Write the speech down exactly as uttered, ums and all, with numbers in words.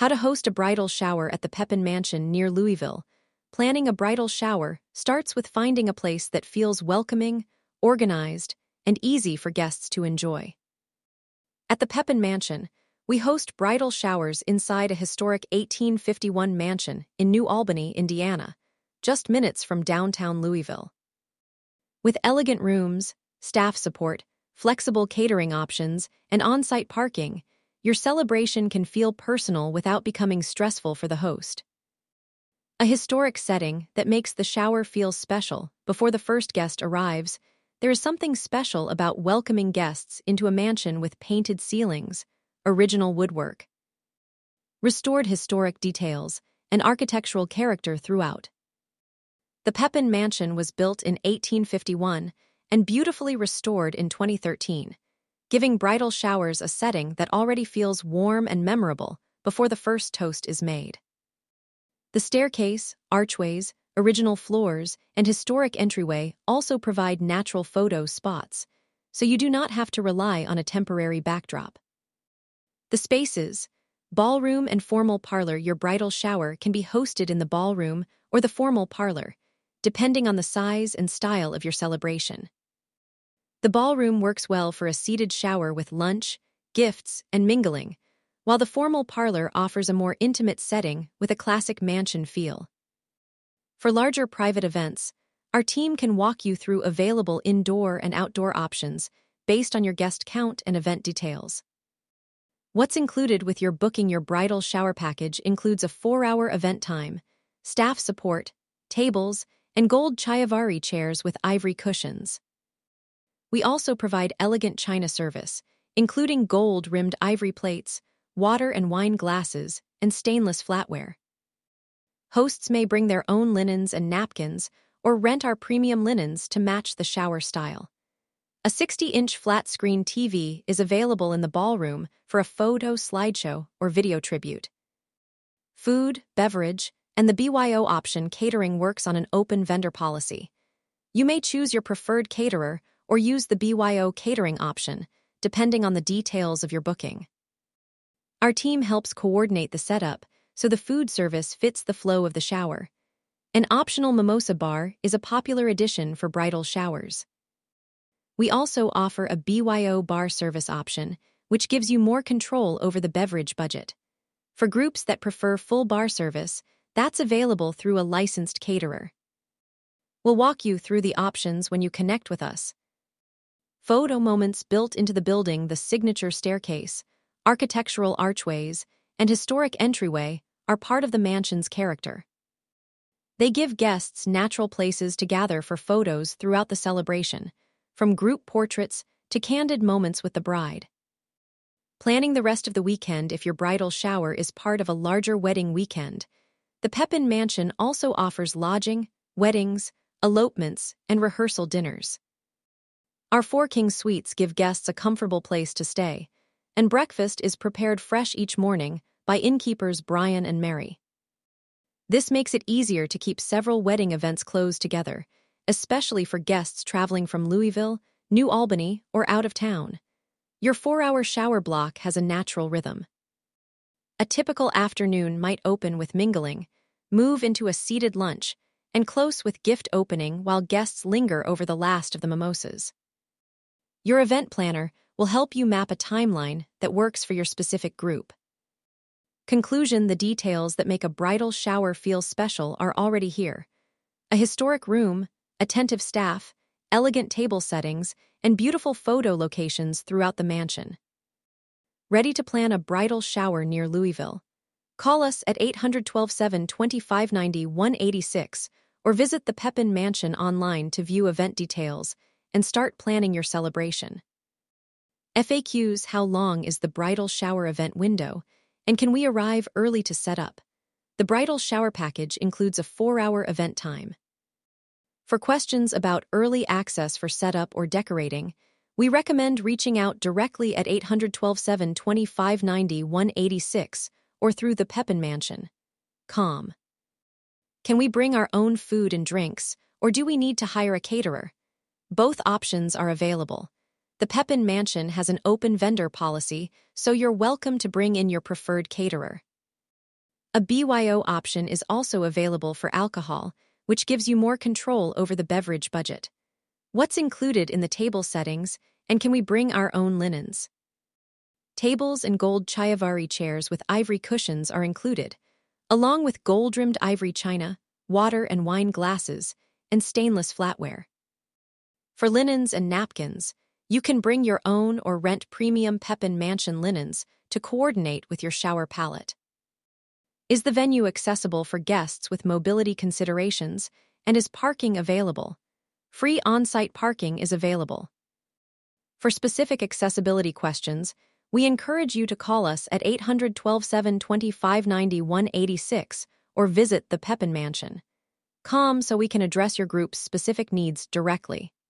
How to host a bridal shower at the Pepin Mansion near Louisville. Planning a bridal shower starts with finding a place that feels welcoming, organized, and easy for guests to enjoy. At the Pepin Mansion, we host bridal showers inside a historic eighteen fifty-one mansion in New Albany, Indiana, just minutes from downtown Louisville. With elegant rooms, staff support, flexible catering options, and on-site parking, your celebration can feel personal without becoming stressful for the host. A historic setting that makes the shower feel special before the first guest arrives. There is something special about welcoming guests into a mansion with painted ceilings, original woodwork, restored historic details, and architectural character throughout. The Pepin Mansion was built in eighteen fifty-one and beautifully restored in twenty thirteen, giving bridal showers a setting that already feels warm and memorable before the first toast is made. The staircase, archways, original floors, and historic entryway also provide natural photo spots, so you do not have to rely on a temporary backdrop. The spaces, ballroom and formal parlor. Your bridal shower can be hosted in the ballroom or the formal parlor, depending on the size and style of your celebration. The ballroom works well for a seated shower with lunch, gifts, and mingling, while the formal parlor offers a more intimate setting with a classic mansion feel. For larger private events, our team can walk you through available indoor and outdoor options based on your guest count and event details. What's included with your booking your bridal shower package includes a four-hour event time, staff support, tables, and gold Chiavari chairs with ivory cushions. We also provide elegant china service, including gold-rimmed ivory plates, water and wine glasses, and stainless flatware. Hosts may bring their own linens and napkins or rent our premium linens to match the shower style. A sixty-inch flat-screen T V is available in the ballroom for a photo slideshow or video tribute. Food, beverage, and the B Y O option catering works on an open vendor policy. You may choose your preferred caterer or use the B Y O catering option, depending on the details of your booking. Our team helps coordinate the setup so the food service fits the flow of the shower. An optional mimosa bar is a popular addition for bridal showers. We also offer a B Y O bar service option, which gives you more control over the beverage budget. For groups that prefer full bar service, that's available through a licensed caterer. We'll walk you through the options when you connect with us. Photo moments built into the building. The signature staircase, architectural archways, and historic entryway are part of the mansion's character. They give guests natural places to gather for photos throughout the celebration, from group portraits to candid moments with the bride. Planning the rest of the weekend. If your bridal shower is part of a larger wedding weekend, the Pepin Mansion also offers lodging, weddings, elopements, and rehearsal dinners. Our Four Kings suites give guests a comfortable place to stay, and breakfast is prepared fresh each morning by innkeepers Brian and Mary. This makes it easier to keep several wedding events closed together, especially for guests traveling from Louisville, New Albany, or out of town. Your four-hour shower block has a natural rhythm. A typical afternoon might open with mingling, move into a seated lunch, and close with gift opening while guests linger over the last of the mimosas. Your event planner will help you map a timeline that works for your specific group. Conclusion: the details that make a bridal shower feel special are already here. A historic room, attentive staff, elegant table settings, and beautiful photo locations throughout the mansion. Ready to plan a bridal shower near Louisville? Call us at eight hundred twelve seven twenty-five ninety one eighty-six or visit the Pepin Mansion online to view event details and start planning your celebration. F A Qs: how long is the bridal shower event window, and can we arrive early to set up? The bridal shower package includes a four-hour event time. For questions about early access for setup or decorating, we recommend reaching out directly at eight hundred twelve seven twenty-five ninety one eighty-six or through the Pepin Mansion dot com. Can we bring our own food and drinks, or do we need to hire a caterer? Both options are available. The Pepin Mansion has an open vendor policy, so you're welcome to bring in your preferred caterer. A B Y O option is also available for alcohol, which gives you more control over the beverage budget. What's included in the table settings, and can we bring our own linens? Tables and gold Chaiyavari chairs with ivory cushions are included, along with gold-rimmed ivory china, water and wine glasses, and stainless flatware. For linens and napkins, you can bring your own or rent premium Pepin Mansion linens to coordinate with your shower palette. Is the venue accessible for guests with mobility considerations, and is parking available? Free on-site parking is available. For specific accessibility questions, we encourage you to call us at eight hundred, twelve, seven, twenty-five, ninety-one, eighty-six or visit the Pepin Mansion dot com so we can address your group's specific needs directly.